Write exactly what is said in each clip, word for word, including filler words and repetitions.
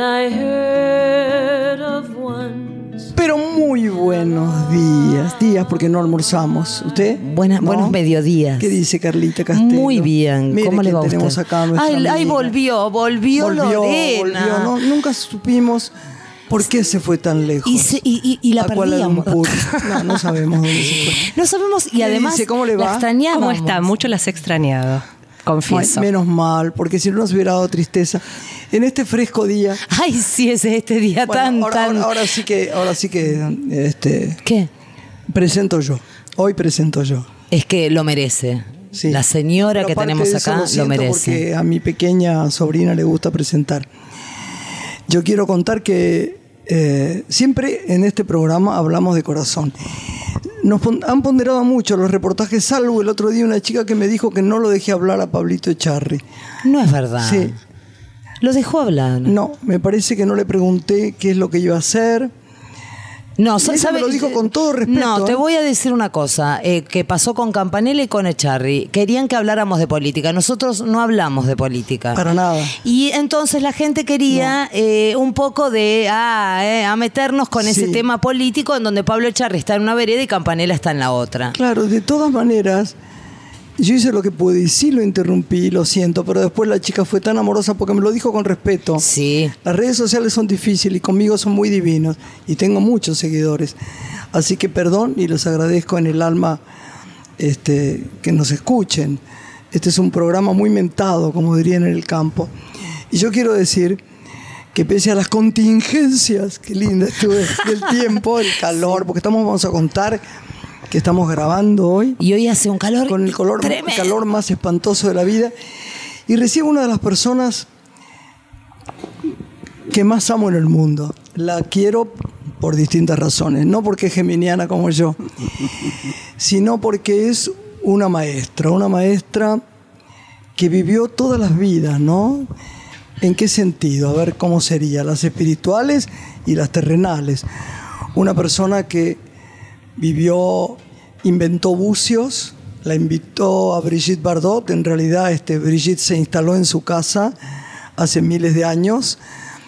I heard of once. Pero muy buenos días, días porque no almorzamos. ¿Usted? Buena, ¿No? Buenos mediodías. ¿Qué dice Carlita Castelo? Muy bien. Mire ¿Cómo le va a usted? tenemos acá a nuestra Ay, ay, amiga. volvió, volvió, Volvió, Lorena. volvió. No, nunca supimos por qué se fue tan lejos. Y, se- y- y- y la A Kuala perdíamos. Lumpur. No, no sabemos dónde se fue. No sabemos, y ¿Qué además dice? ¿Cómo le va? la extrañábamos. ¿Cómo está? Mucho las he extrañado, confieso. Ay, menos mal, porque si no nos hubiera dado tristeza. En este fresco día. Ay, sí, es este día Bueno, tan, ahora, tan... ahora, ahora sí que, ahora sí que este, ¿Qué? presento yo. Hoy presento yo. Es que lo merece. Sí. La señora Pero que aparte tenemos de eso acá lo, siento merece. Porque a mi pequeña sobrina le gusta presentar. Yo quiero contar que eh, siempre en este programa hablamos de corazón. Nos pon- han ponderado mucho los reportajes, salvo el otro día una chica que me dijo que no lo dejé hablar a Pablito Echarri. No es verdad. Sí. Lo dejó hablar. No, me parece que no le pregunté qué es lo que iba a hacer. No, Ella ¿sabe? me lo dijo con todo respeto, No, te ¿eh? voy a decir una cosa, eh, que pasó con Campanella y con Echarri. Querían que habláramos de política. Nosotros no hablamos de política. Para nada. Y entonces la gente quería eh, un poco de ah, eh, a meternos con ese Sí. tema político en donde Pablo Echarri está en una vereda y Campanella está en la otra. Claro, de todas maneras, yo hice lo que pude y sí lo interrumpí, lo siento, pero después la chica fue tan amorosa porque me lo dijo con respeto. Sí. Las redes sociales son difíciles y conmigo son muy divinos y tengo muchos seguidores. Así que perdón y les agradezco en el alma este, que nos escuchen. Este es un programa muy mentado, como dirían en el campo. Y yo quiero decir que pese a las contingencias, qué linda estuve, del tiempo, el calor, porque estamos, vamos a contar que estamos grabando hoy Y hoy hace un calor con el color, tremendo. el calor más espantoso de la vida. Y recibo una de las personas que más amo en el mundo. La quiero por distintas razones. No porque es geminiana como yo, sino porque es una maestra. Una maestra que vivió todas las vidas, ¿no? ¿En qué sentido? A ver cómo sería. Las espirituales y las terrenales. Una persona que vivió, inventó bucios, la invitó a Brigitte Bardot. En realidad, este, Brigitte se instaló en su casa hace miles de años,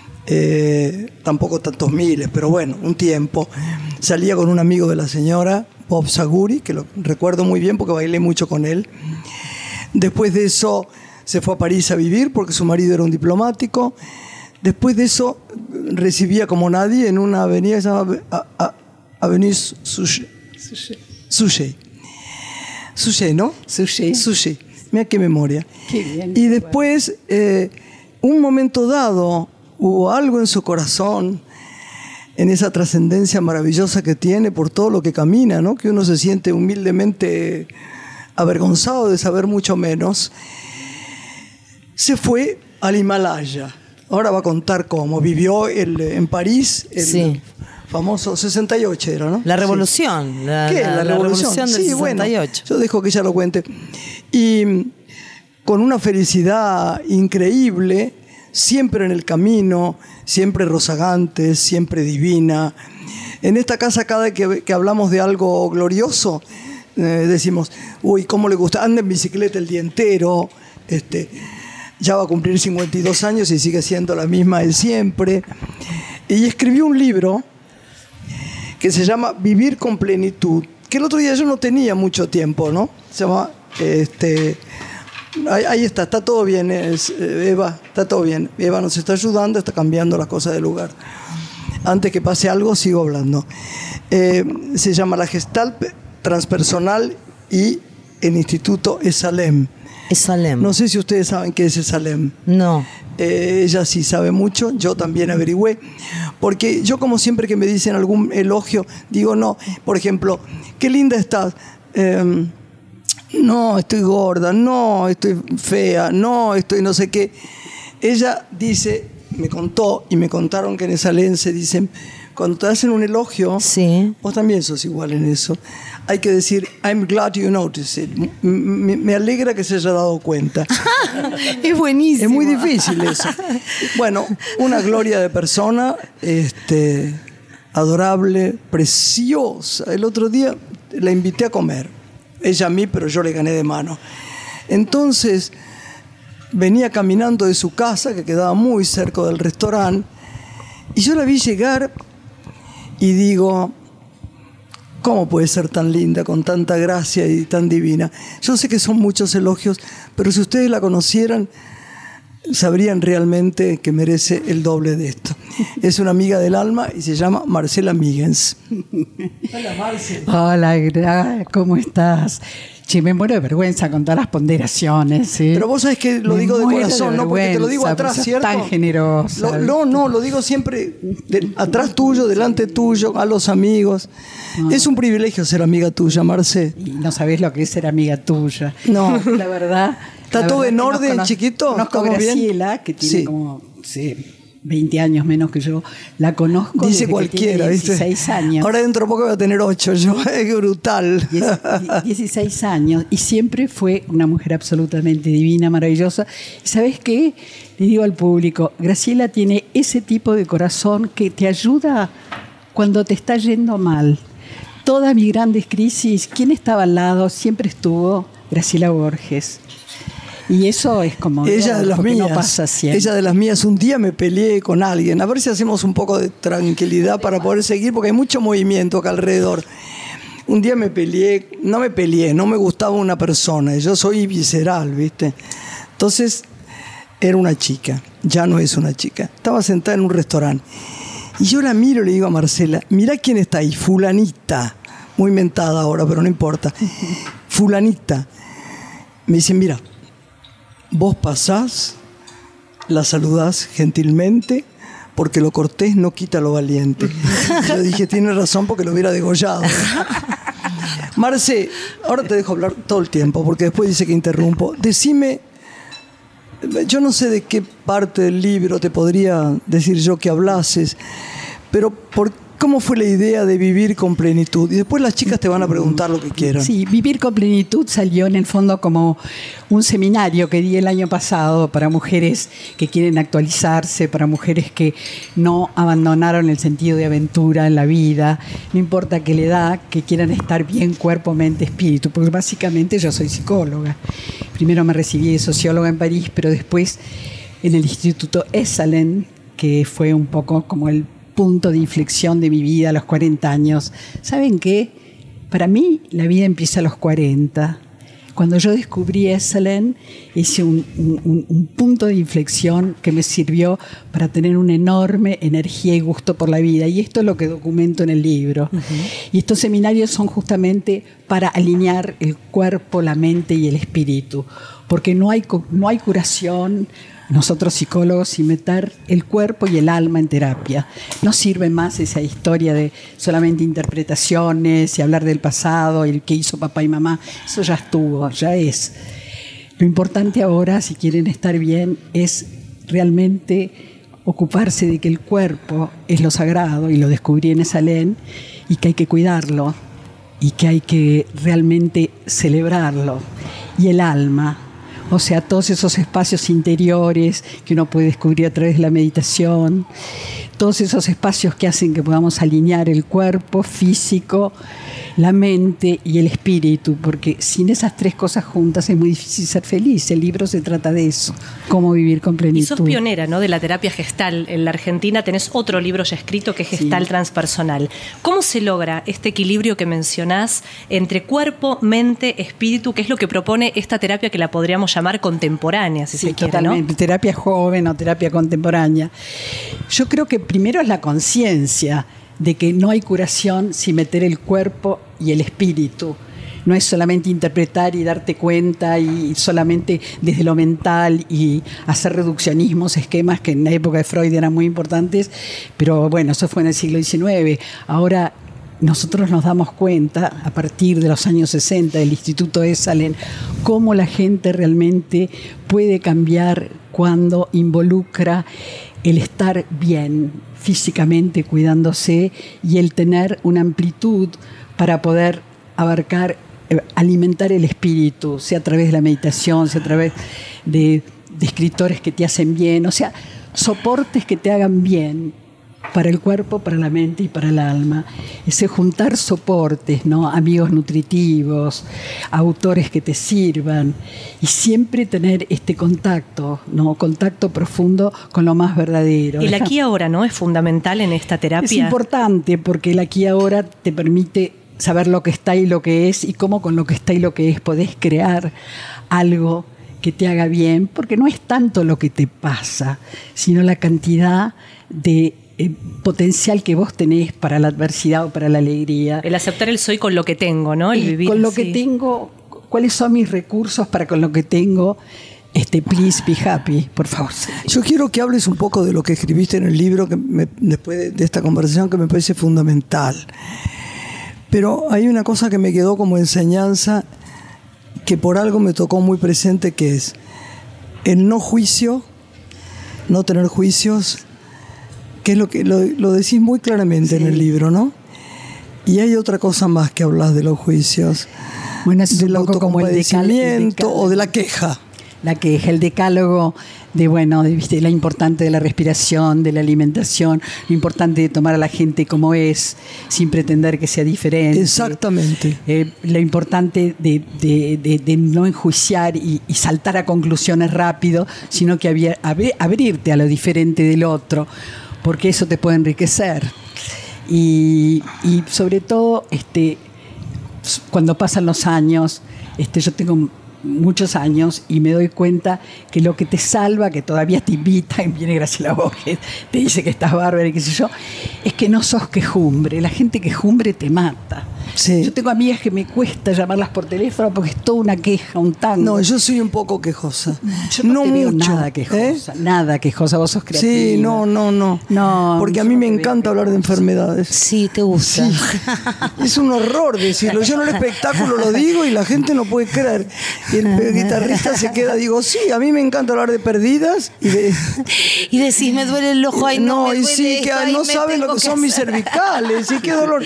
eh, tampoco tantos miles, pero bueno, un tiempo. Salía con un amigo de la señora, Bob Saguri, que lo recuerdo muy bien porque bailé mucho con él. Después de eso se fue a París a vivir porque su marido era un diplomático. Después de eso recibía como nadie en una avenida que se llama a- a- Avenue Suchet. Suchet. Suchet, ¿no? Suchet. Suchet. Mira qué memoria. Qué bien, Y qué después, eh, un momento dado, hubo algo en su corazón, en esa trascendencia maravillosa que tiene por todo lo que camina, ¿no? Que uno se siente humildemente avergonzado de saber mucho menos. Se fue al Himalaya. Ahora va a contar cómo. Vivió el- en París, el Sí. famoso sesenta y ocho era, ¿no? La Sí. revolución. La, ¿Qué? la- La, la revolución. del Sí, bueno, sesenta y ocho. yo dejo que ella lo cuente. Y mm, con una felicidad increíble, siempre en el camino, siempre rozagante, siempre divina. En esta casa, cada que, que hablamos de algo glorioso, eh, decimos, uy, cómo le gusta, anda en bicicleta el día entero, este, ya va a cumplir cincuenta y dos años y sigue siendo la misma de siempre. Y escribió un libro que se llama Vivir con plenitud, que el otro día yo no tenía mucho tiempo, ¿no? Se llama, este, ahí, ahí está, está todo bien, es, eh, Eva, está todo bien. Eva nos está ayudando, está cambiando las cosas de lugar. Antes que pase algo, sigo hablando. Eh, se llama La Gestalt Transpersonal y el Instituto Esalem. Es Salem. No sé si ustedes saben qué es Esalem. No. Eh, ella sí sabe mucho, yo también averigüé, porque yo como siempre que me dicen algún elogio, digo no, por ejemplo, qué linda estás, eh, no, estoy gorda, no, estoy fea, no, estoy no sé qué. Ella dice, me contó y me contaron que en Esalem se dicen, cuando te hacen un elogio, Sí. vos también sos igual en eso. Hay que decir, I'm glad you noticed it. M- m- me alegra que se haya dado cuenta. Es buenísimo. Es muy difícil eso. Bueno, una gloria de persona, este, adorable, preciosa. El otro día la invité a comer. Ella a mí, pero yo le gané de mano. Entonces, venía caminando de su casa, que quedaba muy cerca del restaurante, Y yo la vi llegar y digo, ¿cómo puede ser tan linda, con tanta gracia y tan divina? Yo sé que son muchos elogios, pero si ustedes la conocieran, sabrían realmente que merece el doble de esto. Es una amiga del alma y se llama Marcela Míguez. Hola, Marcela. Hola, ¿cómo estás? Che, me muero de vergüenza con todas las ponderaciones, ¿sí? Pero vos sabés que lo me digo de corazón, de no porque te lo digo atrás, ¿cierto? Tan generosa. Lo, no, no, lo digo siempre de, atrás tuyo, delante tuyo, a los amigos. No. Es un privilegio ser amiga tuya, Marce. Y no sabés lo que es ser amiga tuya. No. La verdad. ¿Está la todo verdad en orden, conozco, chiquito? Conozco a Graciela, bien? Que tiene sí. como... Sí, veinte años menos que yo, la conozco. Dice desde cualquiera, que tiene dieciséis ¿viste? años. Ahora dentro de poco voy a tener ocho, yo, es brutal. dieciséis años, y siempre fue una mujer absolutamente divina, maravillosa. ¿Y sabes qué? Le digo al público, Graciela tiene ese tipo de corazón que te ayuda cuando te está yendo mal. Todas mis grandes crisis, ¿quién estaba al lado? Siempre estuvo Graciela Borges. Y eso es como ella de las mías, no pasa siempre. Ella de las mías. Un día me peleé con alguien, a ver si hacemos un poco de tranquilidad para poder seguir, porque hay mucho movimiento acá alrededor. Un día me peleé, no me peleé, no me gustaba una persona, yo soy visceral, ¿viste? Entonces, era una chica, ya no es una chica. Estaba sentada en un restaurante y yo la miro y le digo a Marcela, mirá quién está ahí, fulanita, muy mentada ahora, pero no importa, fulanita. Me dice, mira, vos pasás, la saludás gentilmente, porque lo cortés no quita lo valiente. Yo dije, tiene razón, porque lo hubiera degollado. Marce, ahora te dejo hablar todo el tiempo, porque después dice que interrumpo. Decime, yo no sé de qué parte del libro te podría decir yo que hablases, pero ¿por qué? ¿Cómo fue la idea de vivir con plenitud? Y después las chicas te van a preguntar lo que quieran. Sí, Vivir con Plenitud salió en el fondo como un seminario que di el año pasado para mujeres que quieren actualizarse, para mujeres que no abandonaron el sentido de aventura en la vida, no importa qué le da, que quieran estar bien cuerpo, mente, espíritu, porque básicamente yo soy psicóloga. Primero me recibí de socióloga en París, pero después en el Instituto Esalen, que fue un poco como el punto de inflexión de mi vida a los cuarenta años. ¿Saben qué? Para mí la vida empieza a los cuarenta. Cuando yo descubrí Esalen, hice un, un, un punto de inflexión que me sirvió para tener una enorme energía y gusto por la vida. Y esto es lo que documento en el libro. Uh-huh. Y estos seminarios son justamente para alinear el cuerpo, la mente y el espíritu. Porque no hay, no hay curación, nosotros psicólogos, sin meter el cuerpo y el alma en terapia. No sirve más esa historia de solamente interpretaciones y hablar del pasado y el que hizo papá y mamá. Eso ya estuvo, ya es. Lo importante ahora, si quieren estar bien, es realmente ocuparse de que el cuerpo es lo sagrado, y lo descubrí en Esalen, y que hay que cuidarlo y que hay que realmente celebrarlo. Y el alma, o sea, todos esos espacios interiores que uno puede descubrir a través de la meditación, todos esos espacios que hacen que podamos alinear el cuerpo físico, la mente y el espíritu, porque sin esas tres cosas juntas es muy difícil ser feliz. El libro se trata de eso, cómo vivir con plenitud. Y sos pionera, ¿no?, de la terapia gestal. En la Argentina tenés otro libro ya escrito que es Gestal sí. Transpersonal. ¿Cómo se logra este equilibrio que mencionás entre cuerpo, mente, espíritu, que es lo que propone esta terapia que la podríamos llamar contemporánea, si sí, se quiere, totalmente, ¿no? Terapia joven o terapia contemporánea. Yo creo que primero es la conciencia de que no hay curación sin meter el cuerpo y el espíritu. No es solamente interpretar y darte cuenta y solamente desde lo mental y hacer reduccionismos, esquemas que en la época de Freud eran muy importantes, pero bueno, eso fue en el siglo diecinueve. Ahora nosotros nos damos cuenta, a partir de los años sesenta, del Instituto Esalen, cómo la gente realmente puede cambiar cuando involucra el estar bien físicamente, cuidándose, y el tener una amplitud para poder abarcar, eh, alimentar el espíritu, sea a través de la meditación, sea a través de, de escritores que te hacen bien, o sea, soportes que te hagan bien para el cuerpo, para la mente y para el alma. Ese juntar soportes, ¿no? Amigos nutritivos, autores que te sirvan y siempre tener este contacto, ¿no? Contacto profundo con lo más verdadero. El Deja- aquí y ahora, ¿no? Es fundamental en esta terapia. Es importante porque el aquí y ahora te permite saber lo que está y lo que es y cómo con lo que está y lo que es podés crear algo que te haga bien, porque no es tanto lo que te pasa, sino la cantidad de eh, potencial que vos tenés para la adversidad o para la alegría. El aceptar el soy con lo que tengo, ¿no? El Y vivir con lo así. que tengo, ¿cuáles son mis recursos para con lo que tengo? Este, please be happy, por favor. Yo quiero que hables un poco de lo que escribiste en el libro que me- después de, de esta conversación, que me parece fundamental. Pero hay una cosa que me quedó como enseñanza, que por algo me tocó muy presente, que es el no juicio, no tener juicios, que es lo que lo, lo decís muy claramente Sí. en el libro, ¿no? Y hay otra cosa más que hablas de los juicios, Bueno, eso es del un poco como el decal- el autocompadecimiento decálogo. o de la queja. La queja, el decálogo de, bueno, de, ¿viste? La importante de la respiración, de la alimentación, lo importante de tomar a la gente como es, sin pretender que sea diferente. Exactamente. Eh, lo importante de, de- de- de no enjuiciar y, y saltar a conclusiones rápido, sino que abri- abri- abrirte a lo diferente del otro, porque eso te puede enriquecer. Y, y sobre todo, este, cuando pasan los años, este, yo tengo muchos años y me doy cuenta que lo que te salva, que todavía te invita, y viene Graciela Borges, te dice que estás bárbara y qué sé yo, es que no sos quejumbre. La gente quejumbre te mata. Sí. Yo tengo amigas que me cuesta llamarlas por teléfono porque es toda una queja, un tango. No, yo soy un poco quejosa. Yo no, te veo mucho. nada ¿eh? quejosa, nada quejosa, vos sos creativa. Sí, no, no, no. No, Porque a yo mí no me te veo encanta hablar de enfermedades. Sí, te gusta. Sí. Es un horror decirlo. Yo en el espectáculo lo digo y la gente no puede creer. Y el guitarrista se queda, digo, sí, a mí me encanta hablar de perdidas y de... Y decís, me duele el ojo, ay, no, no, me y duele sí, esto, que ay, no me saben lo tengo que son mis hacer. cervicales y qué dolor.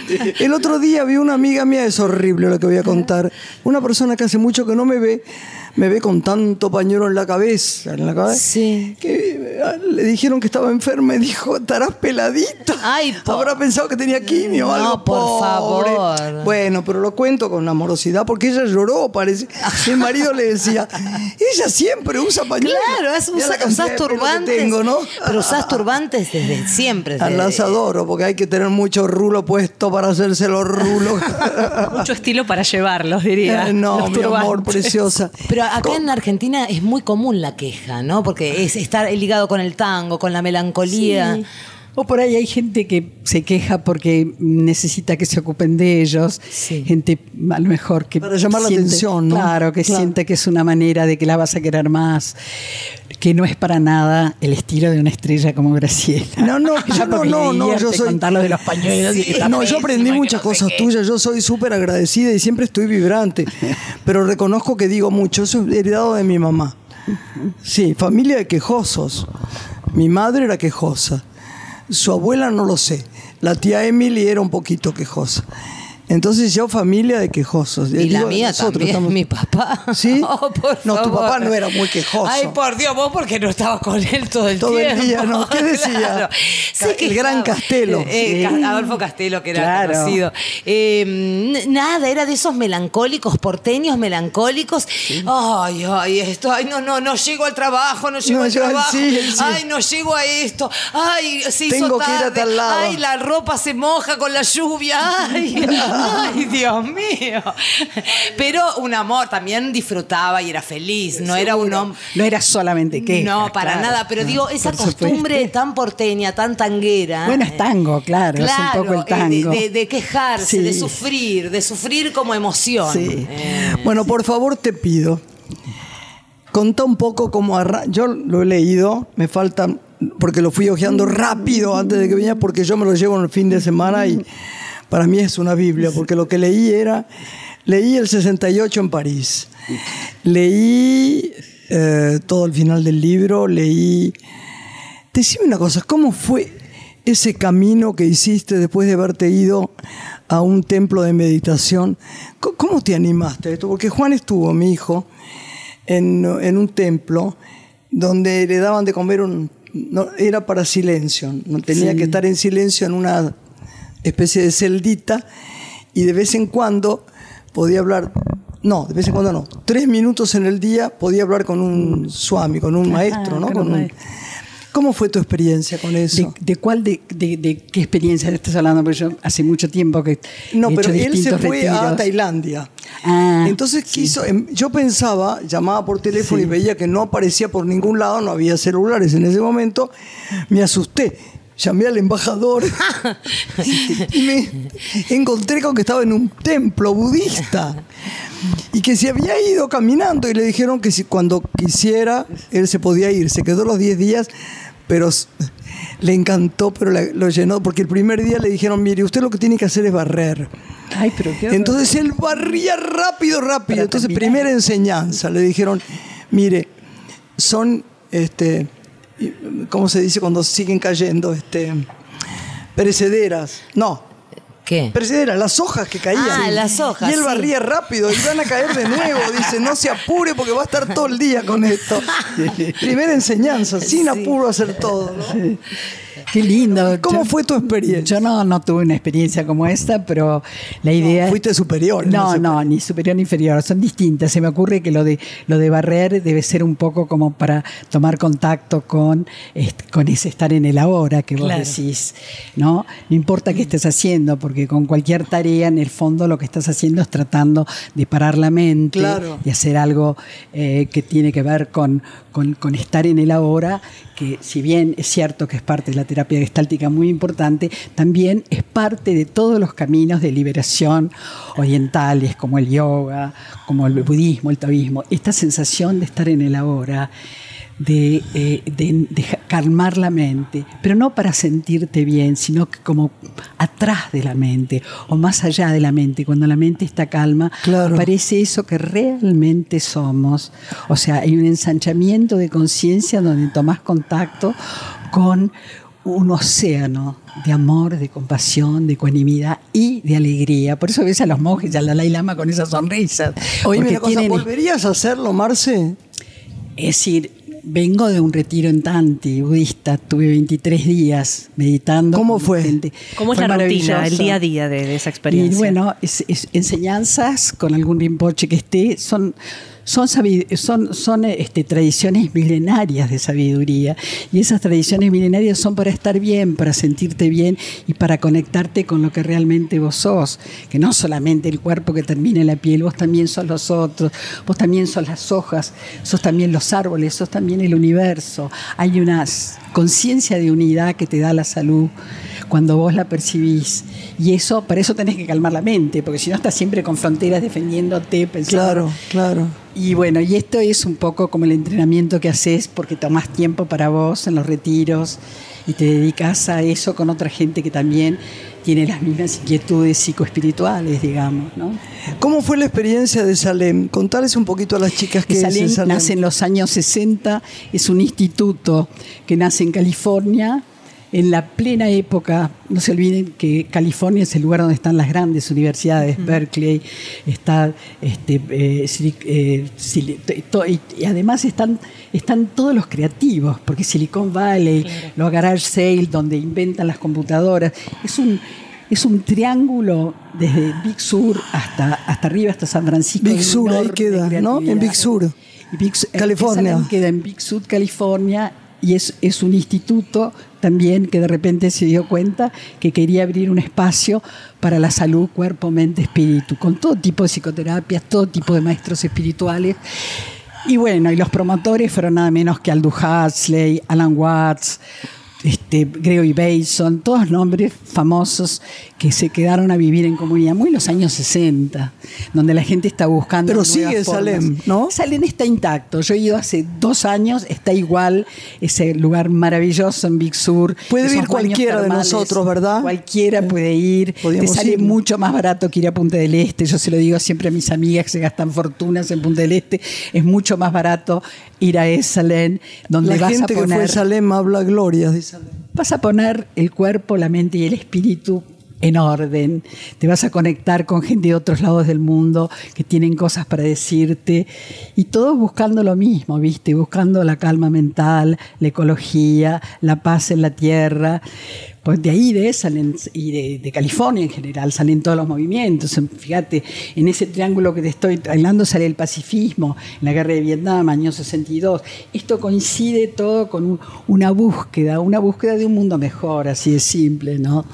El otro día vi una amiga mía, es horrible lo que voy a contar, una persona que hace mucho que no me ve, me ve con tanto pañuelo en la cabeza, en la cabeza, Sí. que eh, le dijeron que estaba enferma y dijo, estarás peladito. Ay, po- habrá pensado que tenía quimio o No, algo. por pobre. favor. Bueno, pero lo cuento con amorosidad porque ella lloró, parece. Mi marido le decía, ella siempre usa pañuelo. Claro, es, Mirá la usas, cantidad usás de pelo que turbantes. tengo, ¿no? Pero usás turbantes desde siempre. desde- Las adoro porque hay que tener mucho rulo puesto para hacerse los rulos. Mucho estilo para llevarlos, diría. Eh, no, los mi amor, turbantes. preciosa. Pero acá en Argentina es muy común la queja, ¿no? Porque es estar ligado con el tango, con la melancolía. Sí. O por ahí hay gente que se queja porque necesita que se ocupen de ellos. Sí. Gente a lo mejor que... Para llamar la siente- atención, ¿no? Claro, que Claro. siente que es una manera de que la vas a querer más. Que no es para nada el estilo de una estrella como Graciela. No, no, Ella yo no, porque no, le no, yo divierte soy- contar lo de los pañuelos y que está No, yo aprendí pésima, que muchas no sé cosas qué. tuyas. Yo soy súper agradecida y siempre estoy vibrante. Pero reconozco que digo mucho. Eso es heredado de mi mamá. Sí, familia de quejosos. Mi madre era quejosa. Su abuela no lo sé. La tía Emily era un poquito quejosa. Entonces yo familia de quejosos. Y Digo, la mía nosotros también, estamos- mi papá. ¿Sí? Oh, por No, tu favor. papá no era muy quejoso. Ay, por Dios, vos porque no estabas con él todo el Todo el tiempo. día, ¿no? ¿Qué decía? Claro. Ca- el quejaba. gran Castelo. Eh, eh, Sí. Ca- Adolfo Castelo, que era Claro. conocido. Eh, n- nada, era de esos melancólicos, porteños melancólicos. Ay, ay, esto, ay, no, no, no llego al trabajo, no llego No, al yo- trabajo. sí, sí. Ay, no llego a esto. Ay, se hizo Tengo que ir a tarde. tal lado. Ay, la ropa se moja con la lluvia. Ay, ay, Dios mío. Pero un amor, también disfrutaba y era feliz. No era un hombre. No era solamente queja. No, para claro. nada, pero digo, esa Por supuesto. costumbre tan porteña, tan tanguera. Bueno, es tango, claro, es un poco el eh, tango. De, de- de quejarse, Sí. de sufrir, de sufrir como emoción. Sí. Eh, Bueno, por favor te pido, contá un poco cómo arranca. Yo lo he leído, me falta, porque lo fui hojeando rápido antes de que viniera, porque yo me lo llevo en el fin de semana y para mí es una Biblia, porque lo que leí era, leí el sesenta y ocho en París, leí eh, todo el final del libro, leí... Decime una cosa, ¿cómo fue ese camino que hiciste después de haberte ido a un templo de meditación? ¿Cómo- ¿Cómo te animaste a esto? Porque Juan estuvo, mi hijo, en, en un templo donde le daban de comer un no, era para silencio, no tenía Sí. que estar en silencio en una especie de celdita y de vez en cuando podía hablar, no, de vez en cuando no, tres minutos en el día podía hablar con un swami, con un maestro, ¿no? con Con un un- maestro. ¿Cómo fue tu experiencia con ¿De, eso? de cuál, de, de, de qué experiencia le estás hablando? Porque yo hace mucho tiempo que No, he pero hecho él se distintos fue a retiros. Tailandia. Ah, Entonces sí. quiso, em, yo pensaba, llamaba por teléfono Sí. y veía que no aparecía por ningún lado, no había celulares en ese momento, me asusté. Llamé al embajador y me encontré con que estaba en un templo budista y que se había ido caminando y le dijeron que si cuando quisiera él se podía ir. Se quedó los diez días, pero s- le encantó, pero la- lo llenó porque el primer día le dijeron, mire, usted lo que tiene que hacer es barrer. Ay, pero qué horror. Entonces él barría rápido, rápido. Para Entonces, terminar. primera enseñanza, le dijeron, mire, son, este, ¿cómo se dice cuando siguen cayendo? Este, perecederas. No, ¿Qué? perecederas, las hojas que caían. Ah, las hojas, Y él sí. barría rápido y van a caer de nuevo. Dice, no se apure porque va a estar todo el día con esto. Primera enseñanza, sin apuro hacer todo, ¿no? Qué lindo. ¿Cómo Yo- fue tu experiencia? Yo no, no tuve una experiencia como esta, pero la idea... fuiste superior. en No, ese no, ni superior ni inferior, son distintas. Se me ocurre que lo de lo de barrer debe ser un poco como para tomar contacto con, est- con ese estar en el ahora que vos Claro. decís, ¿no? No importa qué estés haciendo, porque con cualquier tarea, en el fondo, lo que estás haciendo es tratando de parar la mente Claro. y hacer algo eh, que tiene que ver con, con, con estar en el ahora, que si bien es cierto que es parte de la terapia gestáltica muy importante, también es parte de todos los caminos de liberación orientales, como el yoga, como el budismo, el taoísmo. Esta sensación de estar en el ahora, de, eh, de, de calmar la mente, pero no para sentirte bien, sino que como atrás de la mente o más allá de la mente. Cuando la mente está calma, Claro. aparece eso que realmente somos. O sea, hay un ensanchamiento de conciencia donde tomás contacto con un océano de amor, de compasión, de ecuanimidad y de alegría. Por eso ves a los monjes y al Dalai Lama con esas sonrisas. Oye, porque una cosa, tienen- ¿volverías a hacerlo, Marce? es decir, vengo de un retiro en Tanti, budista, tuve veintitrés días meditando. ¿Cómo con fue? gente. ¿Cómo es Fue la rutina, maravilloso. el día a día de, de esa experiencia? Y bueno, es- es enseñanzas con algún rinpoche que esté, son, son, sabi- son, son este, tradiciones milenarias de sabiduría. Y esas tradiciones milenarias son para estar bien, para sentirte bien y para conectarte con lo que realmente vos sos. Que no solamente el cuerpo que termina en la piel, vos también sos los otros, vos también sos las hojas, sos también los árboles, sos también el universo. Hay una s- conciencia de unidad que te da la salud cuando vos la percibís. Y eso, para eso tenés que calmar la mente, porque si no estás siempre con fronteras defendiéndote, pensando. Claro, claro. Y bueno, y esto es un poco como el entrenamiento que haces porque tomás tiempo para vos en los retiros y te dedicas a eso con otra gente que también tiene las mismas inquietudes psicoespirituales, digamos, ¿no? ¿Cómo fue la experiencia de Salem? Contales un poquito a las chicas que Salem es Salem. nace en los años sesenta, es un instituto que nace en California, en la plena época. No se olviden que California es el lugar donde están las grandes universidades, Berkeley, está este, eh, Sili- eh, Sili- to- y, y además están, están todos los creativos, porque Silicon Valley, los garage sale donde inventan las computadoras, es un es un triángulo desde Big Sur hasta, hasta arriba, hasta San Francisco. Big de Sur, ahí enorme queda, ¿no? En creatividad. Big Sur. Y Big Sur- California. Salem queda en Big Sur, California, y es, es un instituto también que de repente se dio cuenta que quería abrir un espacio para la salud, cuerpo, mente, espíritu, con todo tipo de psicoterapias, todo tipo de maestros espirituales. Y bueno, y los promotores fueron nada menos que Aldous Huxley, Alan Watts, este, Gregory Bateson, todos nombres famosos que se quedaron a vivir en comunidad, muy en los años sesenta, donde la gente está buscando. Pero nuevas sigue formas. Salem, ¿no? Salem está intacto. Yo he ido hace dos años, está igual, ese lugar maravilloso en Big Sur. Puede esos ir baños cualquiera de termales. nosotros, ¿verdad? Cualquiera puede ir. Te Podíamos sale ir. mucho más barato que ir a Punta del Este. Yo se lo digo siempre a mis amigas que se gastan fortunas en Punta del Este. Es mucho más barato ir a Salem, donde La vas gente a que fue poner... a Salem habla glorias de Salem. Vas a poner el cuerpo, la mente y el espíritu en orden, te vas a conectar con gente de otros lados del mundo que tienen cosas para decirte, y todos buscando lo mismo, ¿viste? Buscando la calma mental, la ecología, la paz en la tierra. Pues de ahí de salen, y de, de California en general, salen todos los movimientos. Fíjate, en ese triángulo que te estoy hablando sale el pacifismo, en la guerra de Vietnam, año sesenta y dos. Esto coincide todo con un, una búsqueda, una búsqueda de un mundo mejor, así de simple, ¿no?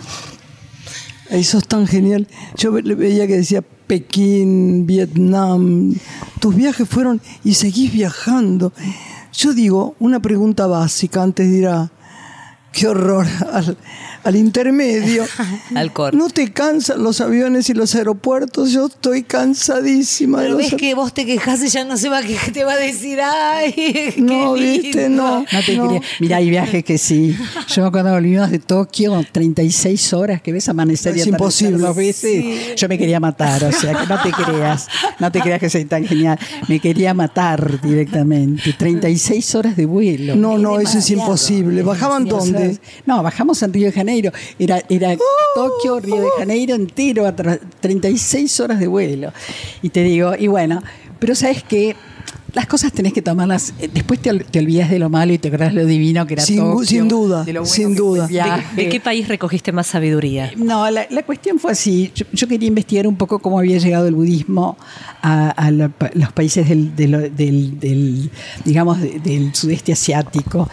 Eso es tan genial. Yo ve- veía que decía Pekín, Vietnam. Tus viajes fueron y seguís viajando. Yo digo, una pregunta básica antes de ir a... Qué horror al, al intermedio. Al corte. ¿No te cansan los aviones y los aeropuertos? Yo estoy cansadísima. Pero de ves los... que vos te quejas y ya no se va, que te va a decir, ay, qué No, lindo. viste, no. No te No. creas. Mira, hay viajes que sí. Yo cuando volvimos de Tokio, treinta y seis horas que ves amanecer y Es atardecer imposible. dos veces, yo me quería matar, o sea, que no te creas, no te creas que soy tan genial. Me quería matar directamente. treinta y seis horas de vuelo. No, no, eso es demasiado. imposible. ¿Bajaban Sí, dónde? o sea, no, bajamos en Río de Janeiro. Era, era Tokio, Río de Janeiro entero, a tra- treinta y seis horas de vuelo. Y te digo, y bueno, pero ¿sabes qué? Las cosas tenés que tomarlas, eh, después te, ol- te olvidas de lo malo y te acordás de lo divino que era Sin- Tokio. sin duda, de lo bueno sin que fue duda. el viaje. ¿De, de qué país recogiste más sabiduría? No, la, la cuestión fue así. Yo, yo quería investigar un poco cómo había llegado el budismo a, a la- pa- los países del, del- del- del, digamos, de- del sudeste asiático.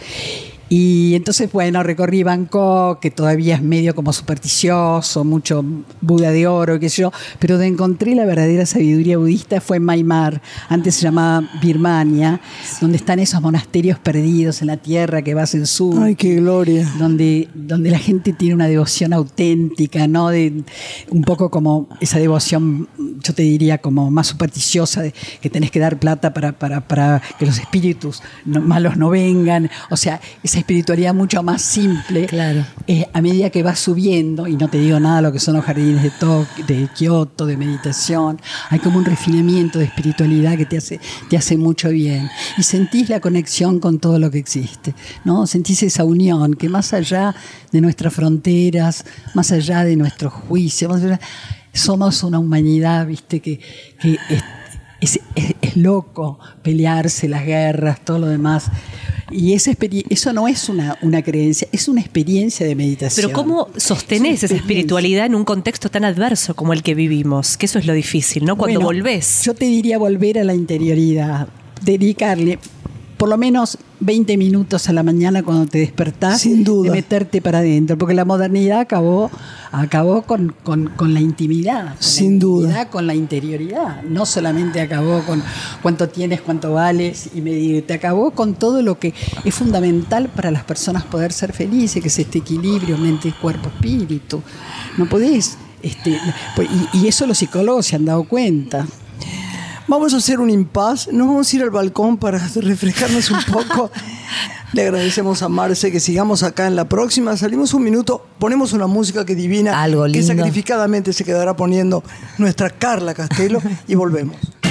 Y entonces, bueno, recorrí Bangkok, que todavía es medio como supersticioso, mucho Buda de oro, qué sé yo, pero donde encontré la verdadera sabiduría budista fue en Myanmar, antes se llamaba Birmania, donde están esos monasterios perdidos en la tierra que vas en sur. Ay, qué gloria. Donde, donde la gente tiene una devoción auténtica, ¿no? De, un poco como esa devoción, yo te diría, como más supersticiosa, de que tenés que dar plata para, para, para que los espíritus no- malos no vengan. O sea, esa espiritualidad mucho más simple. Claro. Eh, a medida que vas subiendo, y no te digo nada de lo que son los jardines de, Tok- de Kioto, de meditación, hay como un refinamiento de espiritualidad que te hace, te hace mucho bien. Y sentís la conexión con todo lo que existe, ¿no? Sentís esa unión que más allá de nuestras fronteras, más allá de nuestros juicios, más allá, somos una humanidad, ¿viste? Que, que es, es, es- es loco pelearse, las guerras, todo lo demás. Y esa experi- eso no es una, una creencia, es una experiencia de meditación. Pero ¿cómo sostenés Es una esa experiencia. espiritualidad en un contexto tan adverso como el que vivimos? Que eso es lo difícil, ¿no? Cuando Bueno, volvés. Yo te diría volver a la interioridad, dedicarle por lo menos veinte minutos a la mañana cuando te despertás, Sin duda. de meterte para adentro, porque la modernidad acabó, acabó con, con, con la intimidad, con Sin la duda. intimidad, con la interioridad. No solamente acabó con cuánto tienes, cuánto vales y medirte, acabó con todo lo que es fundamental para las personas poder ser felices, que es este equilibrio mente, cuerpo, espíritu. No podés, este, pues, y, y eso los psicólogos se han dado cuenta. Vamos a hacer un impas. Nos vamos a ir al balcón para refrescarnos un poco. Le agradecemos a Marce que sigamos acá en la próxima. Salimos un minuto, ponemos una música que divina, Algo que lindo. sacrificadamente se quedará poniendo nuestra Carla Castelo y volvemos.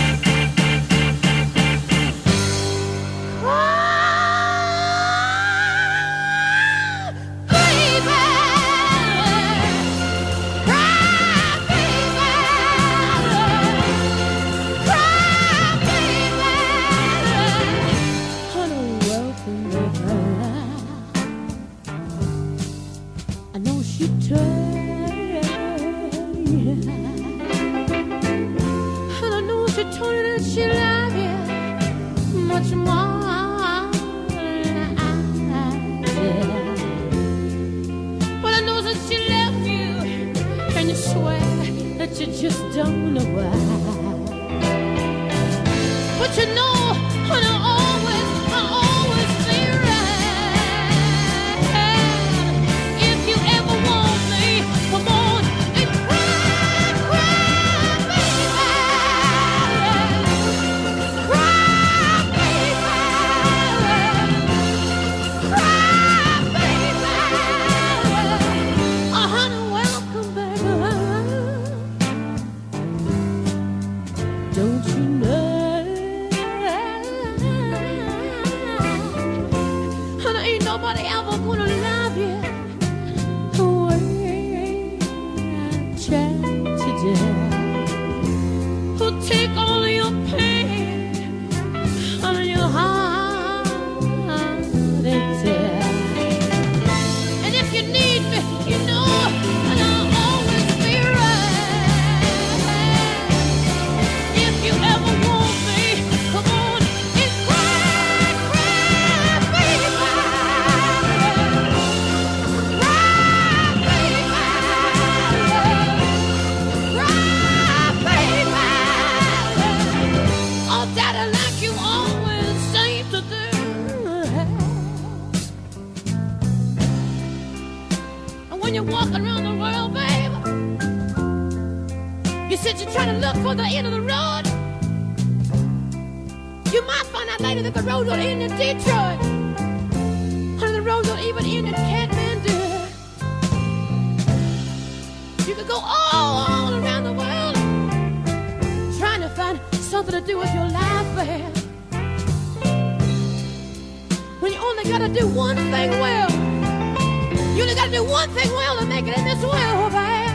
I know she tried, and I know she told you that she loved you much more than I did. But I know that she left you, and you swear that you just don't know why. But you know, and I always, I always be right. If you ever want me, come on and cry, cry, baby. Cry, baby. Cry, baby. Oh, honey, welcome back. when you're walking around the world, babe. You said you're trying to look for the end of the road. You might find out later that the road will end in Detroit. Honey, the road will even end in Kathmandu. You could go all, all around the world trying to find something to do with your life, babe. When you only gotta do one thing well. You only gotta do one thing well to make it in this world, babe.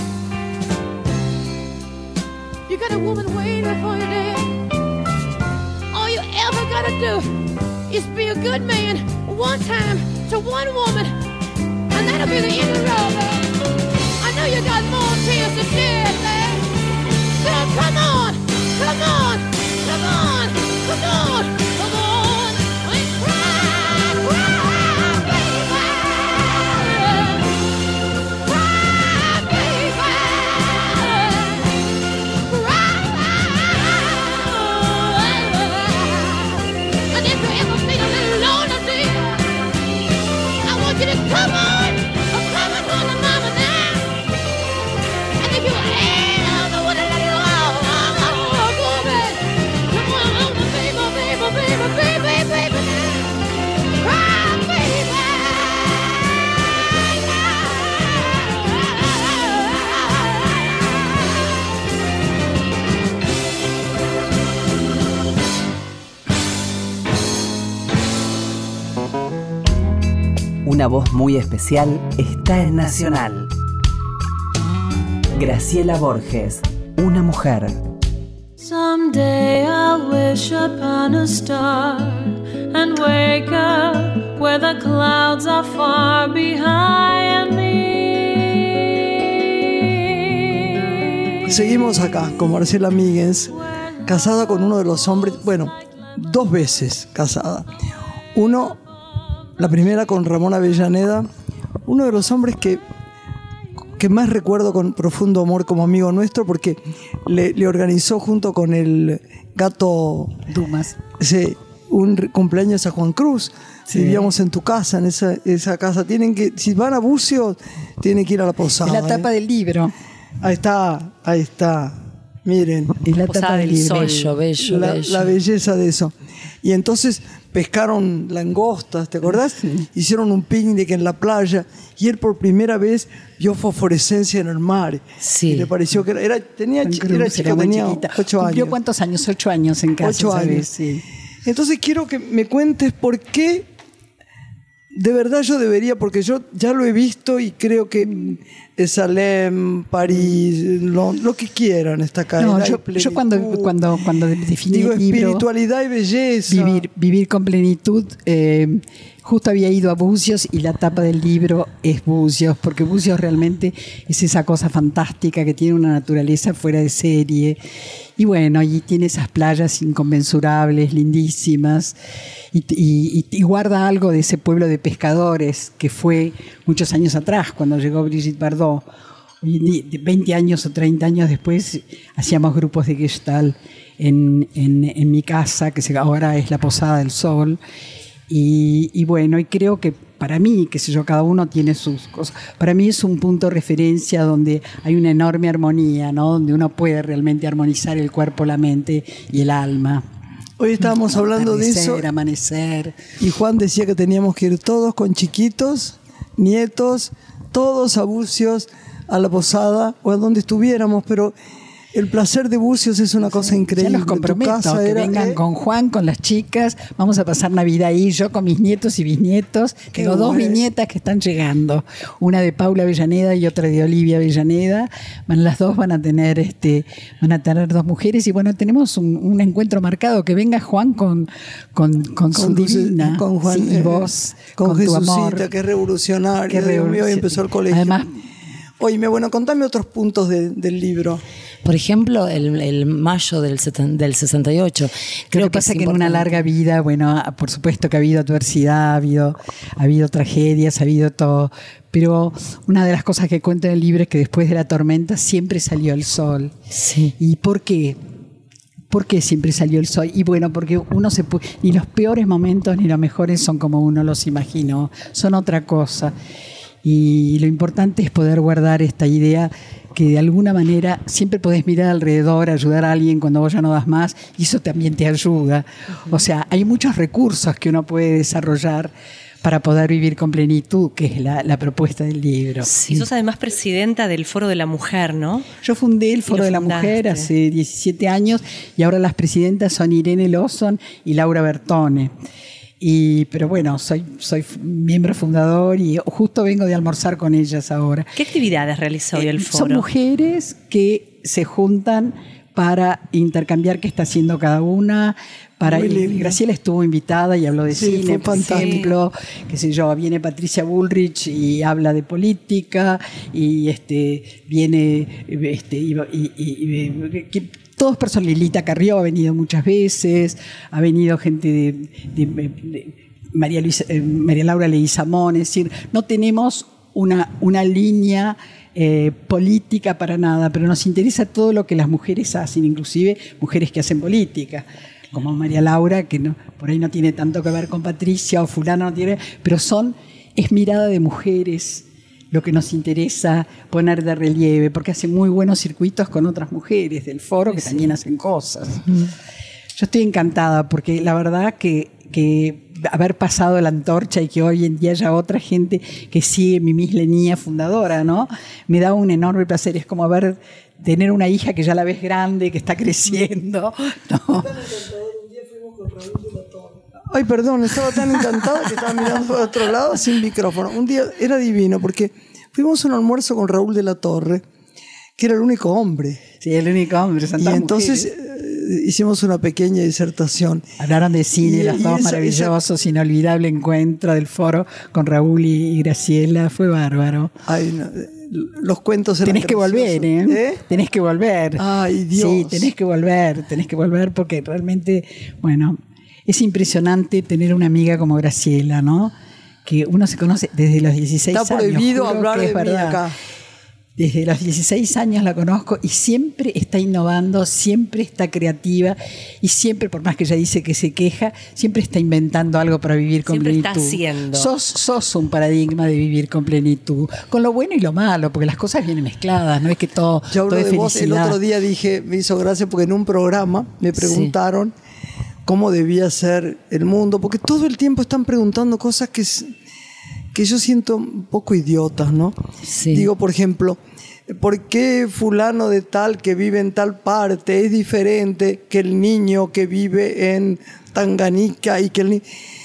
You got a woman waiting for you there. All you ever gotta do is be a good man one time to one woman, and that'll be the end of the road, babe. I know you got more tears to shed, babe. So come on, come on, come on, come on, come on, and cry, cry, baby. Cry, baby. Cry. And if you ever feel a little lonely, dear, I want you to come on, come on home to mama now. And if you ever want to let it go, go back. Come on home to baby, baby, baby, baby, baby now. Cry, baby. Una voz muy especial está en Nacional. Graciela Borges, una mujer. Someday I'll wish upon a star and wake up where the clouds are far behind me. Seguimos acá con Marcela Míguez, casada con uno de los hombres, bueno, dos veces casada. Uno, la primera con Ramón Avellaneda, uno de los hombres que, que más recuerdo con profundo amor como amigo nuestro, porque le, le organizó junto con el gato Dumas. Sí, un cumpleaños a Juan Cruz. Sí. Vivíamos en tu casa, en esa, esa casa. Tienen que, si van a Bucios, tienen que ir a la posada. Es la tapa ¿eh? del libro. Ahí está, ahí está. Miren. Es la Posada tapa del del libro. Sol. Bello, bello, la, bello. la belleza de eso. Y entonces pescaron langostas, ¿te acordás? Sí. Hicieron un picnic en la playa y él por primera vez vio fosforescencia en el mar. Sí. Y le pareció que era, era tenía Juan era Cruz, chico, era muy tenía chiquita. ocho ¿Cumplió años. cuántos años? Ocho años en casa. Ocho ¿sabes? años. Sí. Entonces quiero que me cuentes por qué. De verdad yo debería, porque yo ya lo he visto y creo que Salem, París, lo, lo que quieran está acá. No, yo, yo cuando, cuando, cuando definí Digo, el libro, espiritualidad y belleza. Vivir, vivir con plenitud, eh, justo había ido a Bucios y la tapa del libro es Bucios, porque Bucios realmente es esa cosa fantástica que tiene una naturaleza fuera de serie. Y bueno, allí tiene esas playas inconmensurables, lindísimas, y, y, y guarda algo de ese pueblo de pescadores que fue muchos años atrás, cuando llegó Brigitte Bardot. veinte años o treinta años después hacíamos grupos de Gestalt en, en, en mi casa, que ahora es la Posada del Sol. Y, y bueno, y creo que para mí, qué sé yo, cada uno tiene sus cosas. Para mí es un punto de referencia donde hay una enorme armonía, ¿no? Donde uno puede realmente armonizar el cuerpo, la mente y el alma. Hoy estábamos hablando de eso. Amanecer. Y Juan decía que teníamos que ir todos con chiquitos, nietos, todos a Bucios, a la posada o a donde estuviéramos, pero el placer de Bucios es una cosa increíble. Ya los comprometo, Tu casa que era, vengan ¿eh? con Juan, con las chicas, vamos a pasar Navidad ahí, yo con mis nietos y bisnietos. Qué Tengo dos bueno. bisnietas que están llegando, una de Paula Avellaneda y otra de Olivia Avellaneda. Van, las dos van a tener este, van a tener dos mujeres y bueno, tenemos un, un encuentro marcado, que venga Juan con, con, con, su Con Dulce- divina, con Juan, sí, y eh, vos, con, con tu Jesucita, amor. que es revolucionario. Qué Dios mío, hoy revolución- empezó el colegio. Además, Oye, bueno, contame otros puntos de- del libro. Por ejemplo, el, el mayo del, seten- del sesenta y ocho. Creo Lo que pasa es que en una importante. larga vida, bueno, por supuesto que ha habido adversidad, ha habido, ha habido tragedias, ha habido todo. Pero una de las cosas que cuento en el libro es que después de la tormenta siempre salió el sol. Sí. ¿Y por qué? ¿Por qué siempre salió el sol? Y bueno, porque uno se puede, ni los peores momentos ni los mejores son como uno los imaginó, son otra cosa. Y lo importante es poder guardar esta idea que de alguna manera siempre podés mirar alrededor, ayudar a alguien cuando vos ya no das más, y eso también te ayuda. Uh-huh. O sea, hay muchos recursos que uno puede desarrollar para poder vivir con plenitud, que es la, la propuesta del libro. Sí. Y sos además presidenta del Foro de la Mujer, ¿no? Yo fundé el Foro de la Mujer hace diecisiete años y ahora las presidentas son Irene Lawson y Laura Bertone. Y, pero bueno, soy, soy miembro fundador y justo vengo de almorzar con ellas ahora. ¿Qué actividades realiza hoy el Foro? Son mujeres que se juntan para intercambiar qué está haciendo cada una. Para Graciela estuvo invitada y habló de sí, cine, por ejemplo, qué sé yo, viene Patricia Bullrich y habla de política, y este viene este y, y, y, y que, todos personas, Lilita Carrió ha venido muchas veces, ha venido gente de, de, de María, Luisa, eh, María Laura Leguizamón, es decir, no tenemos una, una línea eh, política para nada, pero nos interesa todo lo que las mujeres hacen, inclusive mujeres que hacen política, como María Laura, que no, por ahí no tiene tanto que ver con Patricia, o fulano no tiene, pero son, es mirada de mujeres lo que nos interesa poner de relieve, porque hacen muy buenos circuitos con otras mujeres del foro que sí. también hacen cosas. Mm. Yo estoy encantada porque la verdad que, que haber pasado la antorcha y que hoy en día haya otra gente que sigue mi misma línea fundadora, ¿no? Me da un enorme placer. Es como ver, tener una hija que ya la ves grande, que está creciendo, ¿no? Ay, perdón, estaba tan encantada que estaba mirando por otro lado sin micrófono. Un día era divino porque fuimos a un almuerzo con Raúl de la Torre, que era el único hombre. Sí, el único hombre. Y entonces eh, hicimos una pequeña disertación. Hablaron de cine, y, los y dos esa, maravillosos, esa... inolvidable encuentro del foro con Raúl y, y Graciela. Fue bárbaro. Ay, no, los cuentos eran Tenés que volver, ¿eh? ¿eh? Tenés que volver. Ay, Dios. Sí, tenés que volver, tenés que volver porque realmente, bueno... Es impresionante tener una amiga como Graciela, ¿no? Que uno se conoce desde los dieciséis años. Está prohibido hablar de mí acá. Desde los dieciséis años la conozco y siempre está innovando, siempre está creativa y siempre, por más que ella dice que se queja, siempre está inventando algo para vivir con siempre plenitud. Está haciendo. Sos, sos un paradigma de vivir con plenitud, con lo bueno y lo malo, porque las cosas vienen mezcladas, no es que todo, Yo hablo todo es de vos, felicidad. el otro día dije, me hizo gracia porque en un programa me preguntaron sí. cómo debía ser el mundo, porque todo el tiempo están preguntando cosas que, que yo siento un poco idiotas, ¿no? Sí. Digo, por ejemplo, ¿por qué fulano de tal que vive en tal parte es diferente que el niño que vive en Tanganica y que el niño...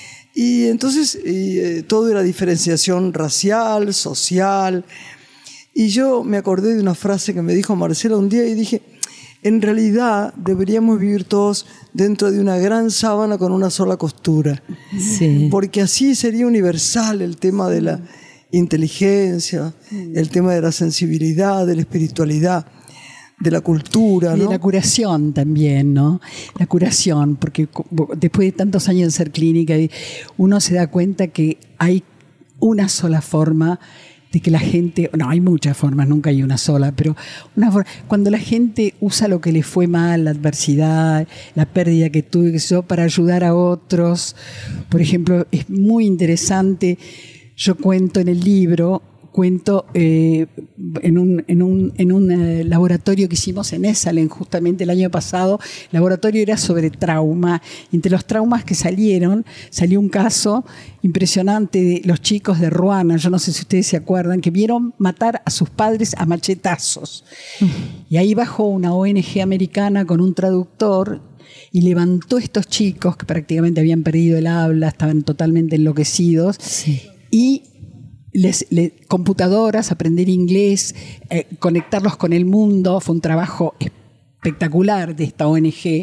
Y entonces y, eh, todo era diferenciación racial, social. Y yo me acordé de una frase que me dijo Marcela un día y dije... En realidad deberíamos vivir todos dentro de una gran sábana con una sola costura. Sí. Porque así sería universal el tema de la inteligencia, el tema de la sensibilidad, de la espiritualidad, de la cultura, y ¿no? de la curación también, ¿no? La curación, porque después de tantos años de ser clínica, uno se da cuenta que hay una sola forma de que la gente, no, hay muchas formas, nunca hay una sola, pero una forma, cuando la gente usa lo que le fue mal, la adversidad, la pérdida que tuve, que sé yo, para ayudar a otros. Por ejemplo, es muy interesante, yo cuento en el libro, cuento eh, en un, en un, en un eh, laboratorio que hicimos en Esalen justamente el año pasado. El laboratorio era sobre trauma. Entre los traumas que salieron, salió un caso impresionante de los chicos de Ruana, yo no sé si ustedes se acuerdan, que vieron matar a sus padres a machetazos. Uh-huh. Y ahí bajó una O N G americana con un traductor y levantó a estos chicos que prácticamente habían perdido el habla, estaban totalmente enloquecidos, sí. y Les, les, computadoras, aprender inglés, eh, conectarlos con el mundo. Fue un trabajo espectacular de esta O N G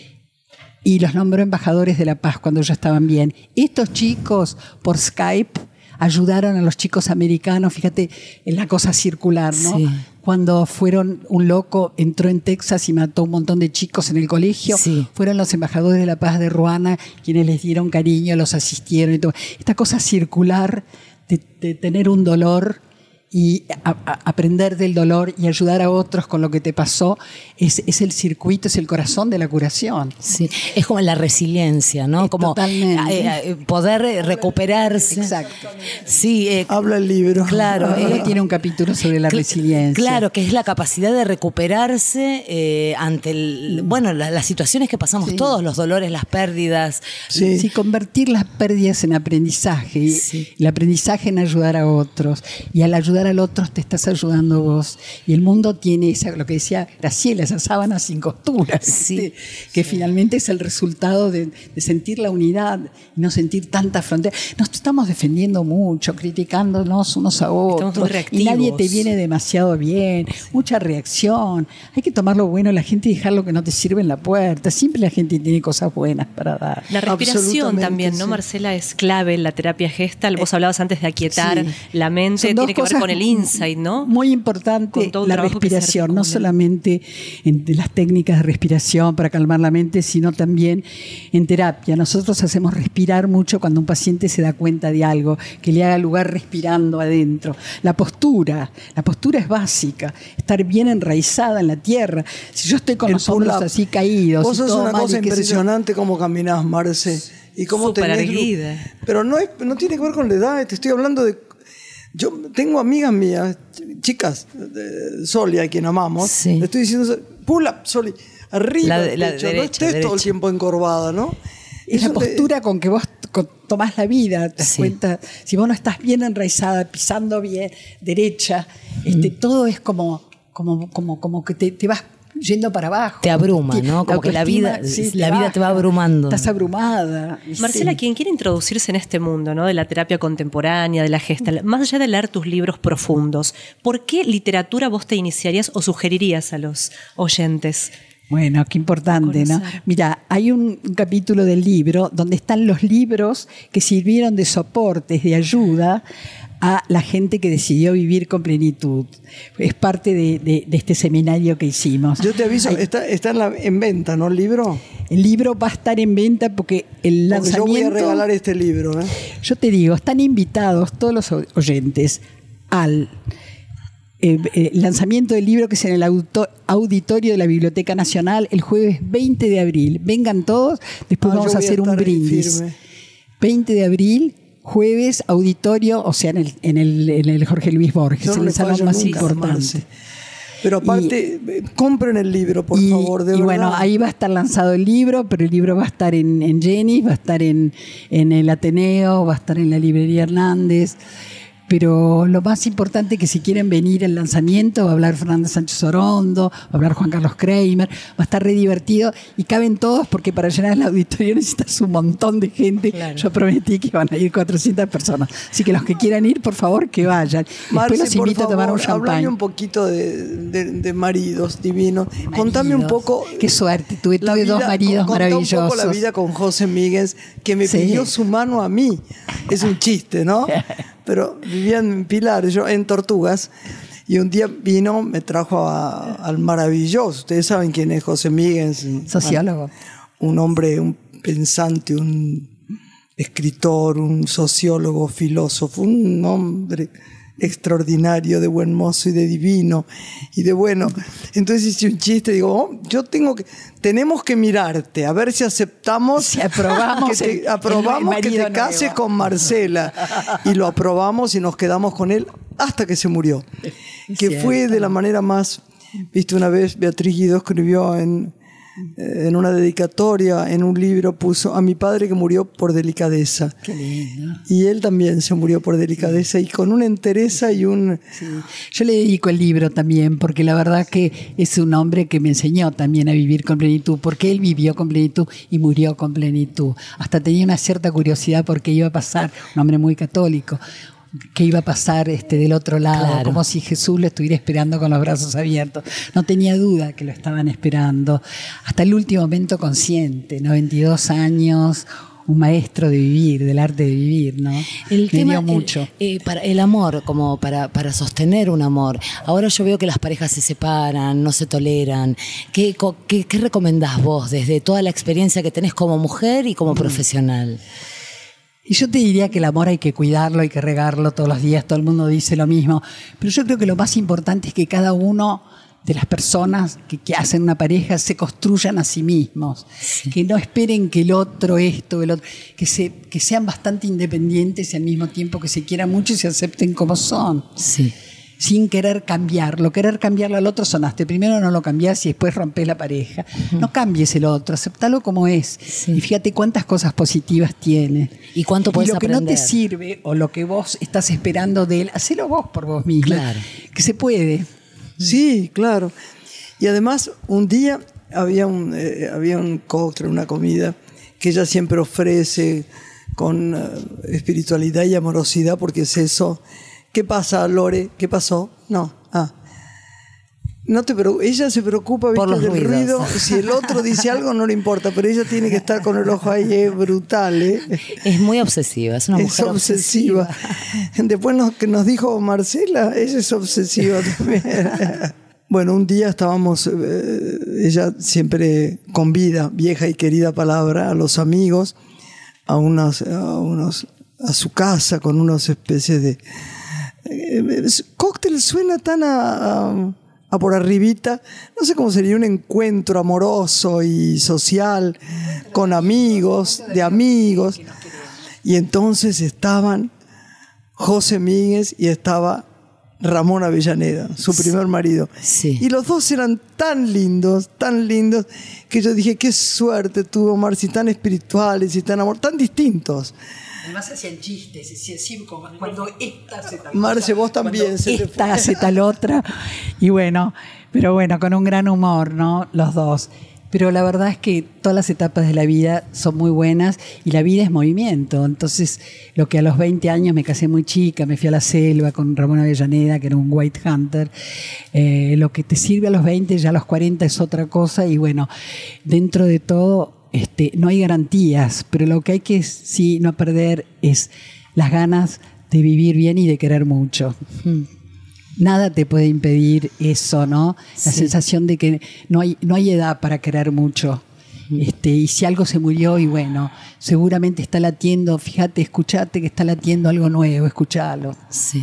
y los nombró embajadores de la paz cuando ya estaban bien. Estos chicos por Skype ayudaron a los chicos americanos, fíjate en la cosa circular, ¿no? Sí. Cuando fueron, un loco entró en Texas y mató un montón de chicos en el colegio, sí. fueron los embajadores de la paz de Ruana quienes les dieron cariño, los asistieron y todo. Esta cosa circular De, de tener un dolor y a, a aprender del dolor y ayudar a otros con lo que te pasó es, es el circuito, es el corazón de la curación. Sí, es como la resiliencia, ¿no? Es como totalmente. eh, eh, poder recuperarse. Exacto. Sí, eh, Habla el libro. claro. Ella eh, tiene un capítulo sobre la Cl- resiliencia. Claro, que es la capacidad de recuperarse eh, ante el, bueno, la- las situaciones que pasamos Sí. todos, los dolores, las pérdidas. Sí. Sí, convertir las pérdidas en aprendizaje, y Sí. el aprendizaje en ayudar a otros, y al ayudar al otro te estás ayudando vos, y el mundo tiene esa, lo que decía Graciela, esa sábana sin costuras, Sí. ¿viste? Que finalmente es el resultado de, de sentir la unidad y no sentir tanta frontera. Nos estamos defendiendo mucho, criticándonos unos a otros, muy y reactivos. nadie te viene demasiado bien, mucha reacción, hay que tomar lo bueno de la gente y dejar lo que no te sirve en la puerta. Siempre la gente tiene cosas buenas para dar. La respiración Absolutamente, también, ¿no, sí. Marcela? Es clave en la terapia Gestalt. Vos hablabas antes de aquietar sí. la mente, Son dos tiene que ver cosas con el insight, ¿no? Muy importante Con todo un la trabajo que se respiración, no articula. solamente en de las técnicas de respiración para calmar la mente, sino también en terapia. Nosotros hacemos respirar mucho cuando un paciente se da cuenta de algo, que le haga lugar respirando adentro. La postura, la postura es básica, estar bien enraizada en la tierra. Si yo estoy con El los hombros pull-up. así caídos, Vos y sos todo una mal, cosa y qué sé yo. impresionante cómo caminás, Marce. Y cómo Súper tenés lu- erguida. Pero no, es, no tiene que ver con la edad, te estoy hablando de... Yo tengo amigas mías, ch- chicas, de Soli, a quien amamos, Sí. le estoy diciendo, pull up, Soli, arriba, La de- del la pecho, derecha, no estés todo el derecha. tiempo encorvada, ¿no? Es la Eso te- postura con que vos co- tomás la vida, te das Sí. cuenta. Si vos no estás bien enraizada, pisando bien, derecha, este, todo es como, como, como, como que te, te vas yendo para abajo. Te abruma, Te- ¿no? Como que la vida- autoestima, la vida te va abrumando. Estás abrumada. Marcela, Sí. quien quiere introducirse en este mundo, ¿no? De la terapia contemporánea, de la Gestalt, más allá de leer tus libros profundos, ¿por qué literatura vos te iniciarías o sugerirías a los oyentes? Bueno, qué importante, ¿no? Conocer. Mira, hay un, un capítulo del libro donde están los libros que sirvieron de soportes, de ayuda a la gente que decidió vivir con plenitud. Es parte de, de- de este seminario que hicimos. Yo te aviso, Hay- está, está en, la- en venta, ¿no? El libro. el libro va a estar en venta porque el Porque yo lanzamiento... voy a regalar este libro, ¿eh? Yo te digo, están invitados todos los o- oyentes al eh, eh, lanzamiento del libro que es en el auto- auditorio de la Biblioteca Nacional el jueves veinte de abril. Vengan todos, después Ah, vamos yo a voy a hacer un estar ahí brindis. firme. veinte de abril, jueves, auditorio, o sea, en el, en el, en el Jorge Luis Borges, Yo no en le el salón fallo más nunca, importante. Marce. Pero aparte, eh, compren el libro, por y, favor, de y verdad. bueno, ahí va a estar lanzado el libro, pero el libro va a estar en, en Jenny, va a estar en, en el Ateneo, va a estar en la librería Hernández. Pero lo más importante es que si quieren venir al lanzamiento, va a hablar Fernanda Sánchez Orondo, va a hablar Juan Carlos Kramer, va a estar re divertido y caben todos porque para llenar el auditorio necesitas un montón de gente. Yo prometí que iban a ir cuatrocientas personas. Así que los que quieran ir, por favor, que vayan. Después Marce, los por invito a tomar un favor, hablame champán. un poquito de, de- de maridos divinos. Contame un Maridos. poco. Qué suerte, tuve, la tuve dos vida- maridos contá un maravillosos. poco la vida con José Míguez, que me Sí. pidió su mano a mí. Es un chiste, ¿no? Pero vivían en Pilar, yo en Tortugas. Y un día vino, me trajo a- al maravilloso. Ustedes saben quién es José Míguez. Sociólogo. Un hombre, un pensante, un escritor, un sociólogo, filósofo, un hombre extraordinario, de buen mozo y de divino y de bueno. Entonces hice un chiste, digo, oh, yo tengo que, tenemos que mirarte, a ver si aceptamos, Si aprobamos que te, el- aprobamos el que marido te cases nuevo. con Marcela. Y lo aprobamos y nos quedamos con él hasta que se murió. Que cierto. fue de la manera más, viste, una vez Beatriz Guido escribió en en una dedicatoria, en un libro, puso a mi padre que murió por delicadeza. Qué lindo. Y él también se murió por delicadeza y con una entereza y un... Yo le dedico el libro también, porque la verdad que es un hombre que me enseñó también a vivir con plenitud, porque él vivió con plenitud y murió con plenitud. Hasta tenía una cierta curiosidad porque iba a pasar, un hombre muy católico, que iba a pasar este, del otro lado, Claro. como si Jesús lo estuviera esperando con los brazos abiertos. No tenía duda que lo estaban esperando. Hasta el último momento consciente, ¿no? veintidós años, un maestro de vivir, del arte de vivir, ¿no? El Me tema, dio el- mucho. eh, para el amor, como para, para sostener un amor. Ahora yo veo que las parejas se separan, no se toleran. ¿Qué, co- qué, qué recomendás vos desde toda la experiencia que tenés como mujer y como profesional? Y yo te diría que el amor hay que cuidarlo, hay que regarlo todos los días, todo el mundo dice lo mismo, pero yo creo que lo más importante es que cada uno de las personas que, que hacen una pareja se construyan a sí mismos, sí. Que no esperen que el otro esto, el otro, que, se, que sean bastante independientes y al mismo tiempo que se quieran mucho y se acepten como son. Sí. Sin querer cambiarlo. Querer cambiarlo al otro sonaste. Primero no lo cambiás y después rompés la pareja. Uh-huh. No cambies el otro, aceptalo como es. Sí. Y fíjate cuántas cosas positivas tiene. ¿Y cuánto puedes aprender? Y lo que no te sirve o lo que vos estás esperando de él, hacelo vos por vos misma. Claro. Que se puede. Sí, claro. Y además, un día había un, eh, había un cóctel, una comida que ella siempre ofrece con uh, espiritualidad y amorosidad, porque es eso. ¿Qué pasa, Lore? ¿Qué pasó? No. Ah. No te preocupes. Ella se preocupa, ¿viste? Por los del ruidos. ruido. Si el otro dice algo, no le importa, pero ella tiene que estar con el ojo ahí. Es brutal, ¿eh? Es muy obsesiva, es una mujer es obsesiva. obsesiva. Después nos, que nos dijo Marcela, ella es obsesiva también. Bueno, un día estábamos, eh, ella siempre convida, vieja y querida palabra, a los amigos, a unos, a unos, a su casa con unas especies de eh, cóctel. Suena tan a, a, a por arribita, no sé cómo sería, un encuentro amoroso y social con amigos, de amigos. Y entonces estaban José Míguez y estaba Ramón Avellaneda, su primer marido. Sí. Y los dos eran tan lindos, tan lindos, que yo dije, qué suerte tuvo Marci, tan espirituales y tan amor, tan distintos. Además hacían chistes, decían así como cuando esta hace tal Marce, vos también. Se esta hace tal otra. Y bueno, pero bueno, con un gran humor, ¿no? Los dos. Pero la verdad es que todas las etapas de la vida son muy buenas y la vida es movimiento. Entonces, lo que a los veinte años me casé muy chica, me fui a la selva con Ramón Avellaneda, que era un white hunter, eh, lo que te sirve a los veinte, ya a los cuarenta es otra cosa. Y bueno, dentro de todo, este, no hay garantías, pero lo que hay que sí no perder es las ganas de vivir bien y de querer mucho. Mm. Nada te puede impedir eso, ¿no? La sí. sensación de que no hay, no hay edad para querer mucho. Este, y si algo se murió, y bueno, seguramente está latiendo, fíjate, escuchate que está latiendo algo nuevo, escuchalo. Sí.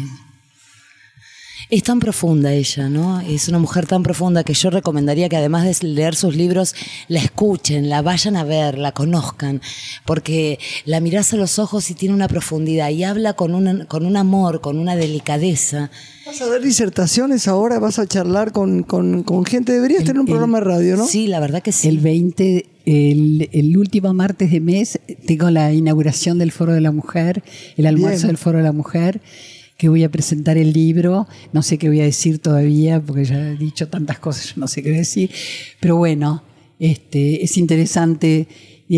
Es tan profunda ella, ¿no? Es una mujer tan profunda que yo recomendaría que además de leer sus libros, la escuchen, la vayan a ver, la conozcan, porque la mirás a los ojos y tiene una profundidad y habla con un, con un amor, con una delicadeza. ¿Vas a dar disertaciones ahora? ¿Vas a charlar con, con, con gente? Deberías el, tener un el, programa de radio, ¿no? Sí, la verdad que sí. El veinte, el, el último martes de mes, tengo la inauguración del Foro de la Mujer, el almuerzo Bien. del Foro de la Mujer, que voy a presentar el libro. No sé qué voy a decir todavía, porque ya he dicho tantas cosas, yo no sé qué decir. Pero bueno, este, es interesante.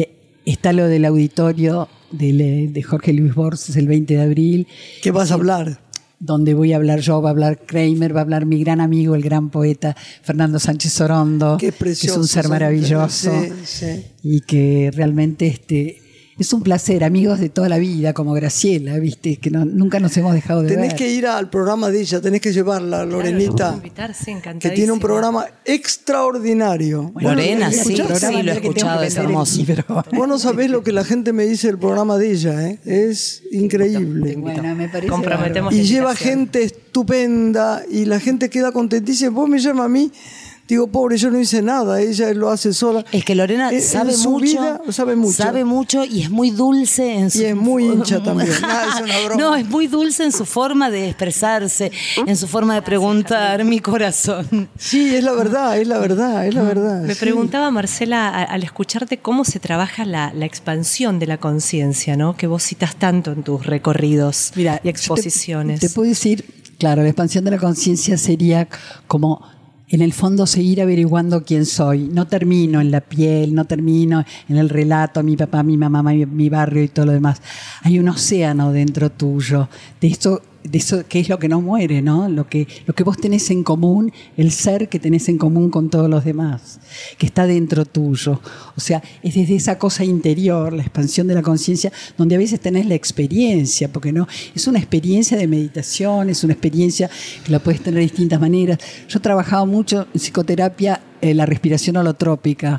Está lo del auditorio de, de Jorge Luis Borges el veinte de abril. ¿Qué vas a hablar? Donde voy a hablar yo, va a hablar Kramer, va a hablar mi gran amigo, el gran poeta Fernando Sánchez Orondo, Qué precioso, que es un ser maravilloso. Sí, sí. Y que realmente este, es un placer, amigos de toda la vida, como Graciela, ¿viste? Que no, nunca nos hemos dejado de tenés ver. Tenés que ir al programa de ella, tenés que llevarla, Lorenita. Claro, invitar, sí, que tiene un programa extraordinario. Bueno, Lorena, sí, sí, lo he escuchado, es hermoso. Vos no sabés lo que la gente me dice del programa de ella, ¿eh? Es increíble. Bueno, me parece comprometemos y lleva gente estupenda y la gente queda contentísima. Vos me llamas a mí, digo, pobre, yo no hice nada, ella lo hace sola. Es que Lorena en, sabe, en su mucho, vida, sabe mucho. Sabe mucho y es muy dulce en su... Y es muy hincha también. No, es una broma. No, es muy dulce en su forma de expresarse, en su forma de preguntar, mi corazón. Sí, es la verdad, es la verdad, es la verdad. Me sí. preguntaba, Marcela, al escucharte, cómo se trabaja la, la expansión de la conciencia, ¿no? Que vos citas tanto en tus recorridos Mira, y exposiciones. Te, te puedo decir, claro, la expansión de la conciencia sería como... En el fondo, seguir averiguando quién soy. No termino en la piel, no termino en el relato, mi papá, mi mamá, mi, mi barrio y todo lo demás. Hay un océano dentro tuyo. De esto, de eso que es lo que no muere, ¿no? Lo que, lo que vos tenés en común, el ser que tenés en común con todos los demás, que está dentro tuyo. O sea, es desde esa cosa interior, la expansión de la conciencia, donde a veces tenés la experiencia, porque no, es una experiencia de meditación, es una experiencia que la puedes tener de distintas maneras. Yo he trabajado mucho en psicoterapia, eh, la respiración holotrópica.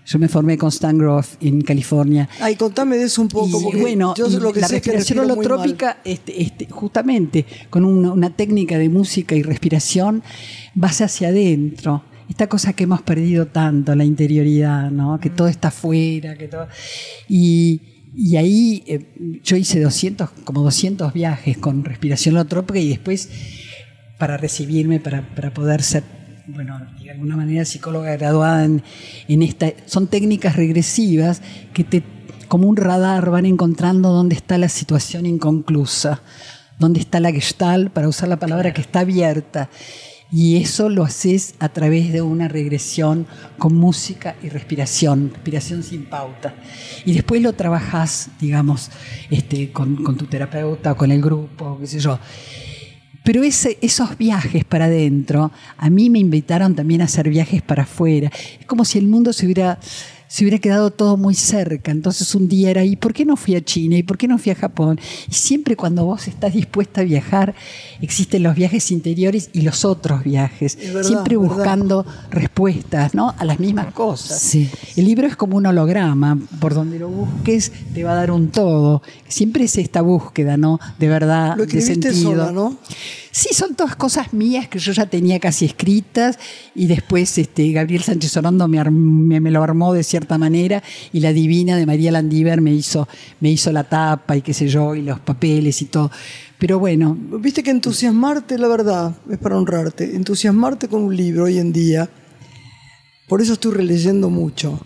Yo me formé con Stan Grof en California. Ay, contame de eso un poco, Y, porque bueno, yo y lo que la sé es que respiración respiro muy mal. holotrópica, este, este, justamente con una, una técnica de música y respiración, vas hacia adentro. Esta cosa que hemos perdido tanto, la interioridad, ¿no? Que todo está afuera, que todo. Y, y ahí eh, yo hice doscientos, como doscientos viajes con respiración holotrópica y después para recibirme, para, para poder ser, bueno, de alguna manera psicóloga graduada en, en esta. Son técnicas regresivas que te, como un radar, van encontrando dónde está la situación inconclusa, dónde está la gestalt, para usar la palabra que está abierta. Y eso lo haces a través de una regresión con música y respiración, respiración sin pauta. Y después lo trabajás, digamos, este, con, con tu terapeuta o con el grupo, qué sé yo. Pero ese, esos viajes para adentro, a mí me invitaron también a hacer viajes para afuera. Es como si el mundo se hubiera, se hubiera quedado todo muy cerca. Entonces un día era, ¿y por qué no fui a China? ¿Y por qué no fui a Japón? Y siempre cuando vos estás dispuesta a viajar, existen los viajes interiores y los otros viajes. Verdad, siempre verdad. buscando respuestas, ¿no? A las mismas cosas. Sí. El libro es como un holograma. Por donde lo busques te va a dar un todo. Siempre es esta búsqueda, ¿no? De verdad, Lo de escribiste sentido. sola, ¿no? Sí, son todas cosas mías que yo ya tenía casi escritas y después este, Gabriel Sánchez Orondo me, arm- me, me lo armó de cierta manera y La Divina de María Landívar me hizo, me hizo la tapa y qué sé yo, y los papeles y todo. Pero bueno, Viste que entusiasmarte, la verdad, es para honrarte. Entusiasmarte con un libro hoy en día, por eso estoy releyendo mucho.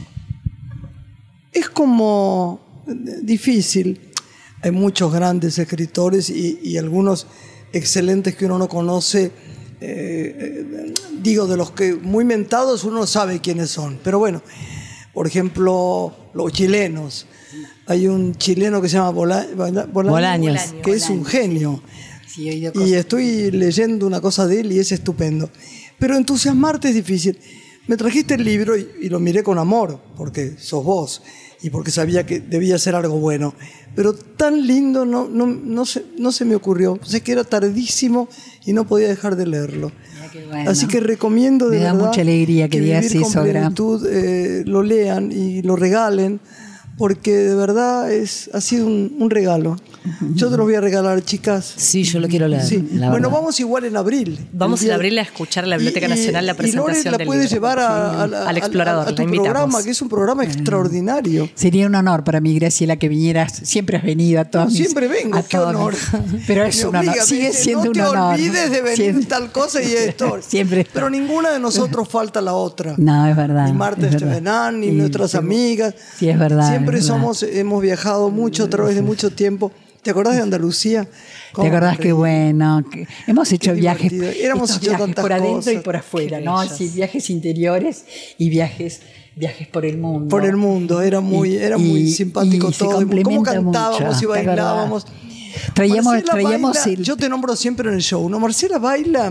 Es como difícil. Hay muchos grandes escritores y, y algunos excelentes que uno no conoce. Eh, eh, digo, de los que muy mentados uno sabe quiénes son. Pero bueno, por ejemplo, los chilenos. Hay un chileno que se llama Bola- Bola- Bolaños, Bolaños. que es un genio. sí, he oído Y cosas. estoy leyendo una cosa de él y es estupendo. Pero entusiasmarte es difícil. Me trajiste el libro y, y lo miré con amor, porque sos vos y porque sabía que debía ser algo bueno. Pero tan lindo no, no, no, se, no se me ocurrió. Sé que era tardísimo y no podía dejar de leerlo. Mira qué bueno. Así que recomiendo de Me da verdad mucha alegría que digas Vivir con eso, Gra. Plenitud, eh, lo lean y lo regalen, porque de verdad es, ha sido un, un regalo. Yo te lo voy a regalar, chicas. Sí, yo lo quiero leer. Sí. la Bueno, verdad. vamos igual en abril. Vamos El en día- abril a escuchar en la Biblioteca Y- y- Nacional la y presentación Lore la del puedes libro. llevar a- a- Sí. a- al explorador, a, a la tu invitamos. programa, que es un programa extraordinario. Sería un honor para mí, Graciela, que vinieras. Siempre has venido a todos No, mis- siempre vengo, a qué todos honor. mis- Pero es Me un honor. obliga, me Sigue dice, siendo no un te honor. olvides de venir Siempre- tal cosa y esto. Siempre está. Pero ninguna de nosotros falta la otra. No, es verdad. Ni Marta es verdad. Estevenán, ni Sí, nuestras sí. amigas. Sí, es verdad. Siempre es verdad. somos, hemos viajado mucho a través de mucho tiempo. ¿Te acordás de Andalucía? ¿Te ¿Cómo acordás me qué reí? bueno? Que hemos hecho Qué viajes, divertido. Éramos estos hecho viajes tantas por adentro cosas. y por afuera, Qué ¿no? bellos. Sí, viajes interiores y viajes, viajes por el mundo. Por el mundo, era muy, Y- era muy y- simpático y se todo. Cómo complementa cantábamos mucho, y ¿te bailábamos. acordás? Traíamos, Marcela traíamos baila- el- Yo te nombro siempre en el show, ¿no? Marcela baila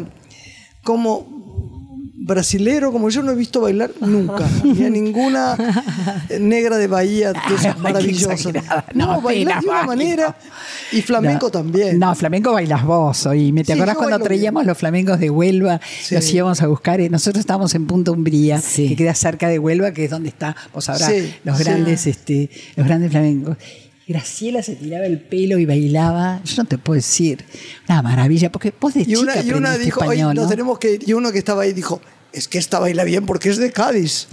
como brasilero, como yo no he visto bailar nunca. Ni a ninguna negra de Bahía de Ay, esas qué maravillosas. exagerada. No, No, bailar apenas de una bailo. manera. Y flamenco No, también. No, flamenco bailas vos. Y me te Sí, acordás yo cuando bailo traíamos bien. los flamencos de Huelva, Sí. los íbamos a buscar. eh, Nosotros estábamos en Punta Umbría, Sí. que queda cerca de Huelva, que es donde está, vos sabrás, Sí, los sí. grandes, este, los grandes flamencos. Graciela se tiraba el pelo y bailaba. Yo no te puedo decir. Una maravilla, porque vos de Y chica una, y una aprendiste dijo, "Ay, español, nos ¿no? tenemos que ir". Y uno que estaba ahí dijo, es que esta baila bien porque es de Cádiz.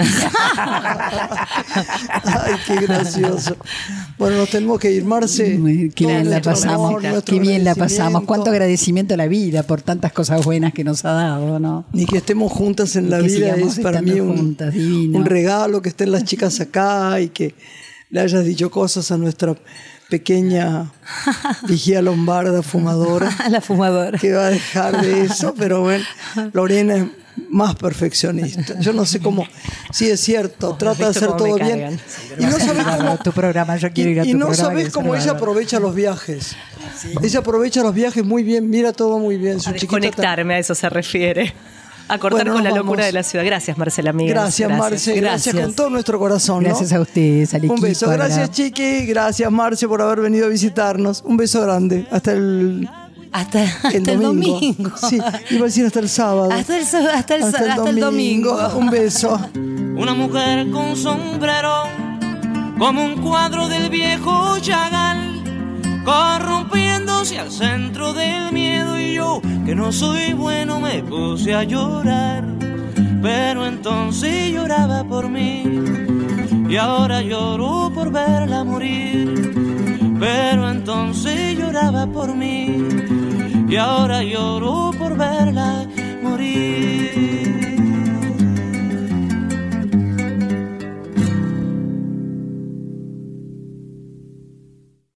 Ay, qué gracioso. Bueno, nos tenemos que ir, Marce. Muy- Qué Todo bien la nuestro pasamos, amor, nuestro qué bien la pasamos. agradecimiento. Cuánto agradecimiento a la vida por tantas cosas buenas que nos ha dado, ¿no? Ni que estemos juntas en Y la que vida sigamos es para mí estando un, juntas, divino. un regalo que estén las chicas acá y que le hayas dicho cosas a nuestra pequeña vigía lombarda fumadora La fumadora. que va a dejar de eso, pero bueno, Lorena es más perfeccionista. Yo no sé cómo, sí es cierto, trata de visto hacer cómo me todo bien. cargan. Y no sabes Bárbaro, cómo, tu programa, yo quiero ir a y tu no programa, sabes que cómo es ella bárbaro. aprovecha los viajes. Ella aprovecha los viajes muy bien, mira todo muy bien. Su A chiquita desconectarme, a eso se refiere. A cortar Bueno, con la nos locura vamos. de la ciudad. Gracias, Marcela Miguel. Gracias, Marce, gracias. con todo nuestro corazón. ¿no? Gracias a ustedes, al Un equipo. beso, a la- gracias Chiqui, gracias Marce por haber venido a visitarnos. Un beso grande, hasta el, Hasta, hasta el el domingo. domingo. Sí, iba a decir hasta el sábado. Hasta el, hasta el, hasta el domingo. Un beso. una mujer con sombrero, como un cuadro del viejo Chagall, corrompiéndose al centro del miedo. Y yo, que no soy bueno, me puse a llorar, pero entonces lloraba por mí, y ahora lloro por verla morir. Pero entonces lloraba por mí, y ahora lloro por verla